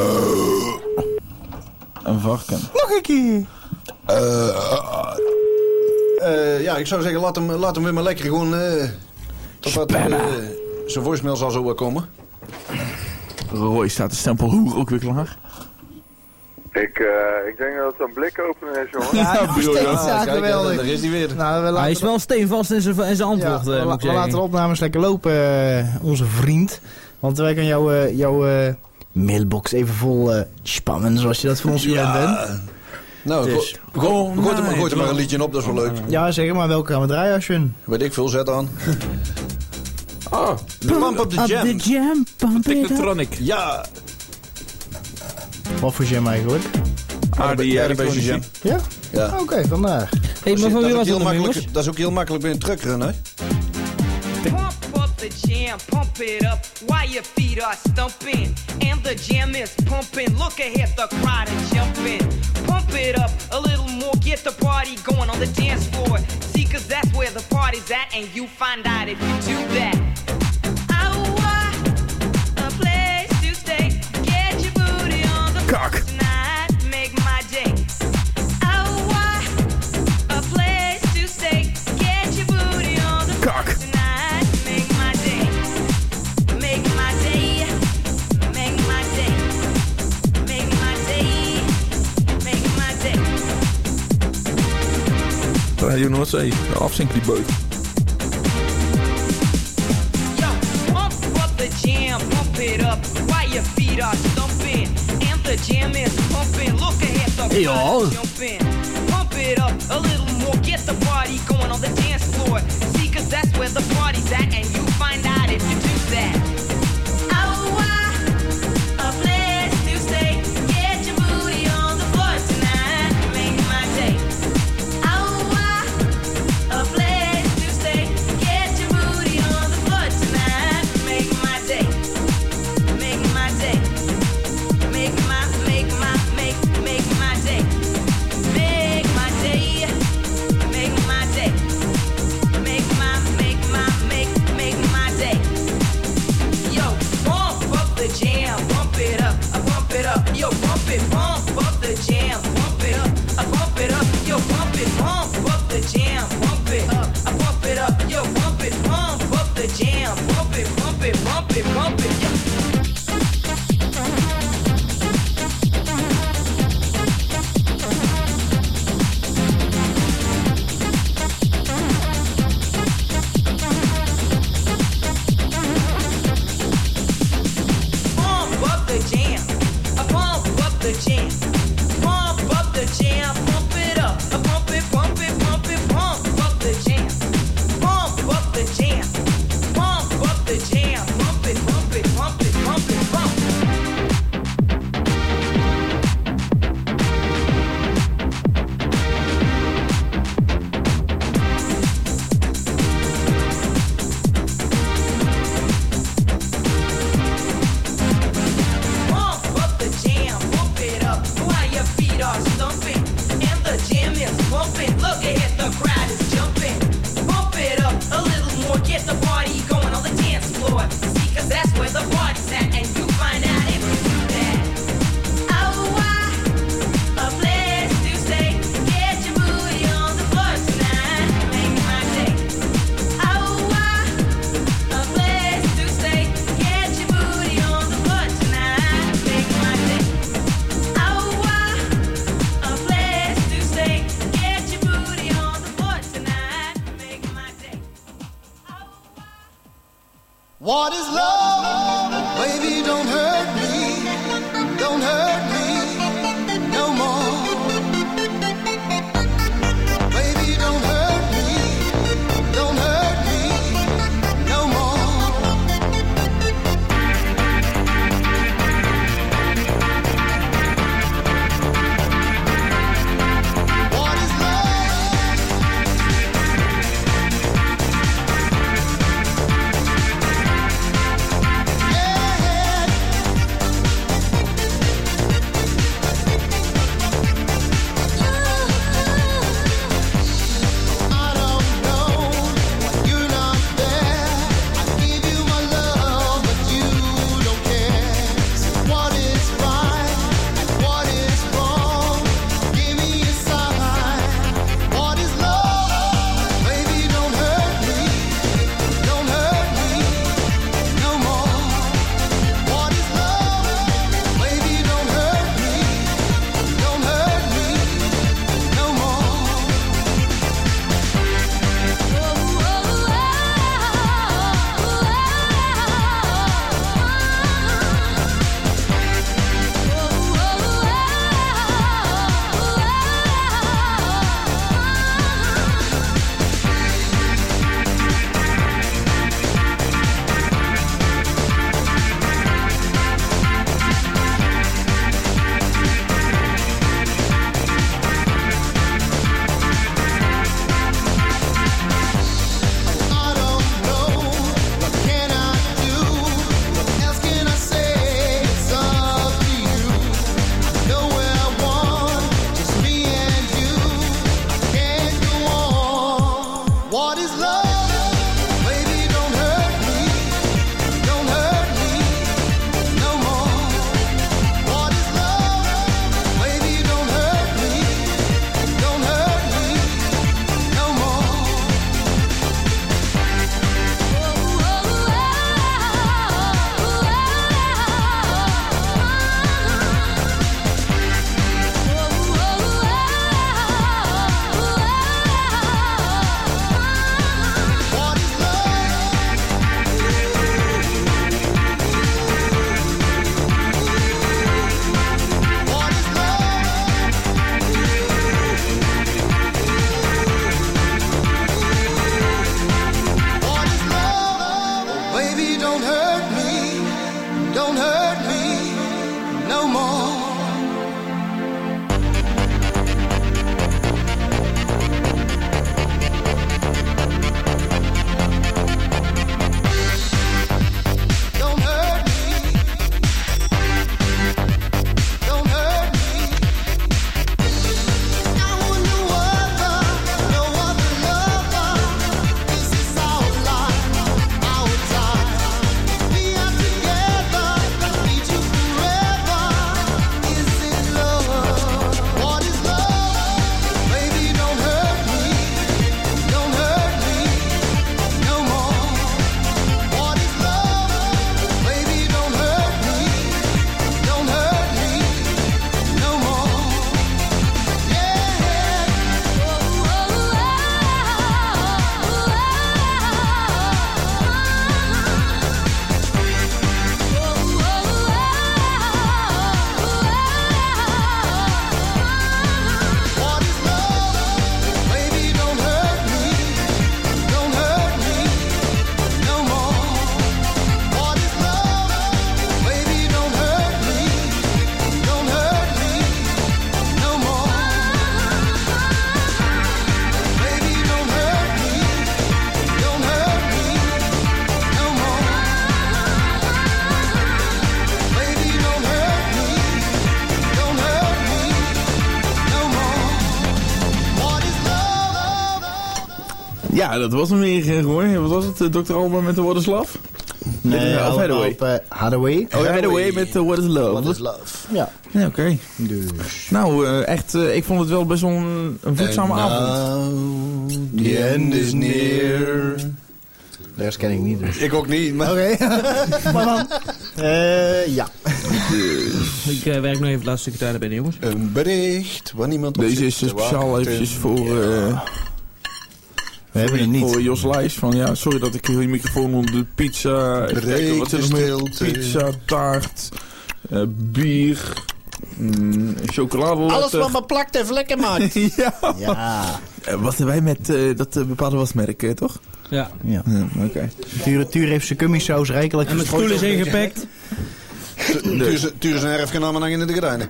een varken. Nog een keer. Uh, uh, uh, ja, ik zou zeggen, laat hem, laat hem weer maar lekker gewoon... Uh, tot wat uh, zijn voicemail zal zo wel komen. Roy, staat de stempel hoer ook weer klaar? Ik, uh, ik denk dat het een blikopener is, jongen. Ja, nog steeds, ja, ja, geweldig. Daar is hij weer. Nou, we Hij is wel steenvast in zijn, in zijn antwoord, ja, uh, we, moet ik we zeggen. laten de opnames lekker lopen, uh, onze vriend. Want wij gaan jouw uh, jou, uh, mailbox even vol uh, spammen, zoals je dat van ons gewend bent. Nou, dus. go, go, go, gooi er maar, gooi er maar een liedje op, dat is wel leuk. Ja, zeg maar, welke gaan we draaien, Ashwin? Weet ik veel, zet aan. Ah, de Pump Up The Jam. Up the jam, pump it Technotronic. Ja. Wat voor jam eigenlijk? Aardbeien jam. Ja? Ja. Oké, okay, vandaar. Hey, maar van wie was het dan, jongens? Dat is ook heel makkelijk bij een trucker, hè? Pump up the jam, pump it up while your feet are stumping. And the jam is pumping. Look ahead, the crowd is jumping. Pump it up a little more, get the party going on the dance floor. See, cause that's where the party's at, and you find out if you do that. A place to stay. Get your booty on the floor tonight, make my day. A place to stay. Get your booty on the floor tonight, make my day. Make my day. Make my day. Make my day. Make my day. Radio Noordzee, de afzinklieboot. Jam, pump it up while your feet are stumping. And the jam is pumping. Look ahead, the hey, crowd jumping. Pump it up a little more, get the party going on the dance floor. See, cause that's where the party's at, and you find out if you do that. Oh, a place to stay. Get your booty on the floor tonight, make my day. Oh, a place to stay. Get your booty on the floor tonight, make my day. Make my day. Make my, make my, make, make my day. Make my day. Make my day. Make my, make my, make, make my day. Yo, pump up the jam, pump it up, I pump it up. Yo, pump it, pump up the jam. the jam. Pump up the jam, pump it up. Pump it, pump it, pump it, pump up the jam. Pump up the jam. Pump up the jam. Pump it, pump it, pump it, pump it, pump it. What is love? Baby, don't hurt me. Don't hurt me no more. Baby, don't hurt me. Don't hurt me no more. What is love? Ja, dat was hem weer, Roy. Wat was het? Uh, dokter Alban met The What Is Love? Nee, uh, of Hathaway. Op, uh, Hathaway. Oh, Hathaway met uh, What Is Love. What Is Love. Ja. Ja, oké. Okay. Dus. Nou, uh, echt, uh, ik vond het wel best wel een, een voedzame And avond. Now, the end is near. De rest ken ik niet dus. Ik ook niet, maar... Oké. Okay. Maar dan... Uh, ja. Ik uh, werk nog even het laatste stukje tijd binnen, jongens. Een bericht waar niemand op Deze zit is te speciaal wachten. eventjes voor... Uh, We hebben het niet. Voor Jos Lijs van ja, sorry dat ik hier die microfoon onder de pizza. Kijken, wat zit er meer? Pizza, taart, uh, bier, mm, chocolade. Alles wat me plakt en vlekken maakt. ja. Ja. Uh, wat wij met uh, dat uh, bepaalde wasmerk, uh, toch? Ja. Ja. ja Oké. Okay. Tuur, Tuur heeft zijn kummisaus rijkelijk en mijn stoel is ingepakt. Tuur is een erfgenaam en in de gordijnen.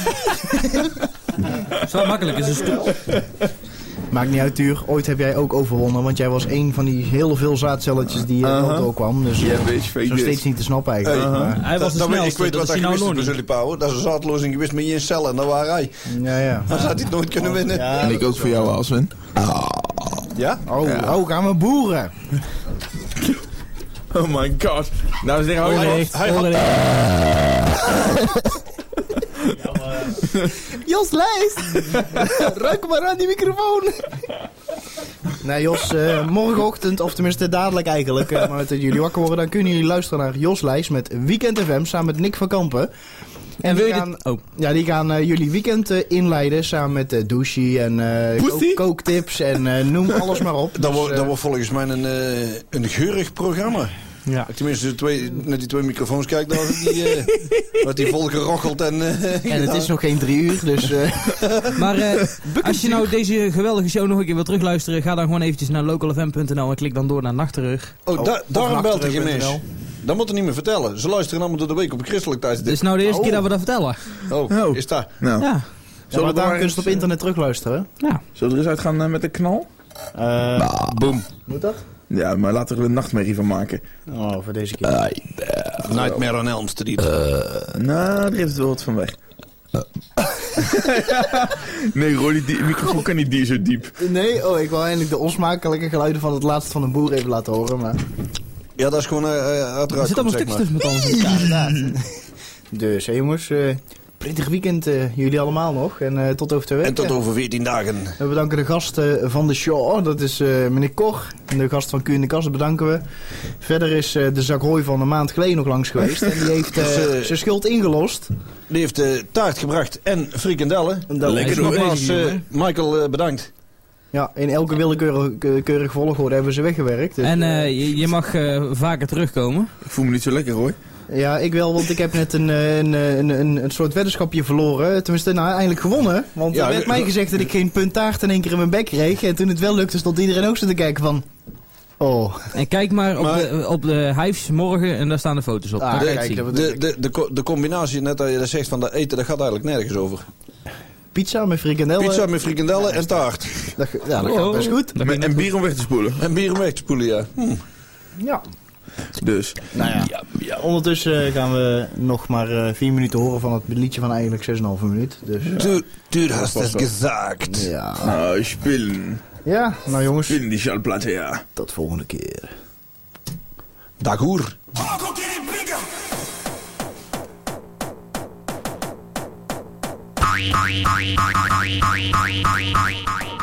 Zo makkelijk is een stoel. Maakt niet uit, Tuur. Ooit heb jij ook overwonnen, want jij was een van die heel veel zaadcelletjes die in uh, uh-huh. ook kwam. Dus ja, uh, zo steeds niet te snappen eigenlijk. Hey, maar. Hij was de snelste, ik weet wat dat nou gewist is bij jullie Pauw. Dat is een zaadlozing gewist met je in cellen en dat waren hij. Ja, ja. Dan zou hij het nooit kunnen winnen. Ja, en ik ook voor jou, Aswin. Ah. Ja? Oh, ja. oh, gaan we boeren. Oh my god. Nou, zeg hou je echt. Jos Lijst! Ruik maar aan die microfoon! Nee, Jos, uh, morgenochtend, of tenminste dadelijk eigenlijk, uh, maar dat jullie wakker worden, dan kunnen jullie luisteren naar Jos Lijst met Weekend F M samen met Nick van Kampen. En, en die, gaan, dit... oh. ja, die gaan uh, jullie weekend uh, inleiden samen met uh, douche en uh, kook, kooktips en uh, noem alles maar op. Dat, dus, wordt, uh, dat wordt volgens mij een, uh, een geurig programma. Ja. Als tenminste de twee, naar die twee microfoons kijk, dan die, uh, wat die vol gerocheld en... Uh, en het is nog geen drie uur, dus... Uh... maar uh, als je nou deze geweldige show nog een keer wil terugluisteren, ga dan gewoon eventjes naar local f m punt n l en klik dan door naar Nachterug. Oh, oh da daarom belt de gemis. Dat moet je niet meer vertellen. Ze luisteren allemaal door de week op een christelijk tijdstip. Dit is nou de eerste oh. keer dat we dat vertellen. Oh, oh. Is dat? Nou. Ja. Ja, maar daarom kun je het op internet terugluisteren. Ja. Zullen we er eens uitgaan uh, met een knal? Uh, bah. Boom. Moet dat? Ja, maar laten we er een nachtmerrie van maken. Oh, voor deze keer. Uh, Nightmare on Elm Street. Uh, nou, daar heeft het wel wat van weg. Uh. nee, Roy, die, die microfoon kan niet die zo diep. Nee, oh, ik wil eindelijk de onsmakelijke geluiden van het laatste van een boer even laten horen, maar... Ja, dat is gewoon uh, uiteraard. Er zit allemaal stukjes tussen met alles. Ja, inderdaad. Dus, hé jongens... Uh, prettig weekend, uh, jullie allemaal nog. En uh, tot over twee weken. En tot over veertien dagen. We bedanken de gasten van de show. Dat is uh, meneer Cor. En de gast van Q in de Kast, bedanken we. Verder is uh, de Zak Hooi van een maand geleden nog langs geweest. En die heeft uh, dus, uh, zijn schuld ingelost. Die heeft uh, taart gebracht en frikandellen. Lekker doen. Nogmaals, uh, Michael, uh, bedankt. Ja, in elke willekeurige volgorde hebben ze weggewerkt. Dus, en uh, je, je mag uh, vaker terugkomen. Ik voel me niet zo lekker, hoor. Ja, ik wel, want ik heb net een, een, een, een, een soort weddenschapje verloren. Tenminste, nou, eindelijk gewonnen. Want ja, er werd mij gezegd dat ik geen punt taart in één keer in mijn bek kreeg. En toen het wel lukte, stond iedereen ook zo te kijken van... Oh. En kijk maar op, maar, de, op de Hives morgen en daar staan de foto's op. Ah, de, kijk, de, de, de, de, de combinatie, net dat je dat zegt van dat eten, dat gaat eigenlijk nergens over. Pizza met frikandellen. Pizza met frikandellen ja, en taart. Dat, ja, dat oh, gaat best goed. En, en bier om weg te spoelen. En bier om weg te spoelen, ja. Hm. Ja. Dus. Nou ja, ja, ja. Ondertussen gaan we nog maar uh, vier minuten horen van het liedje van eigenlijk zes komma vijf minuut. Dus, ja. Du, du hast es gesagt. Ja. Nou, spelen. Ja, nou jongens. Spelen die schallplatte, ja. Tot volgende keer. Dag hoer. Bye.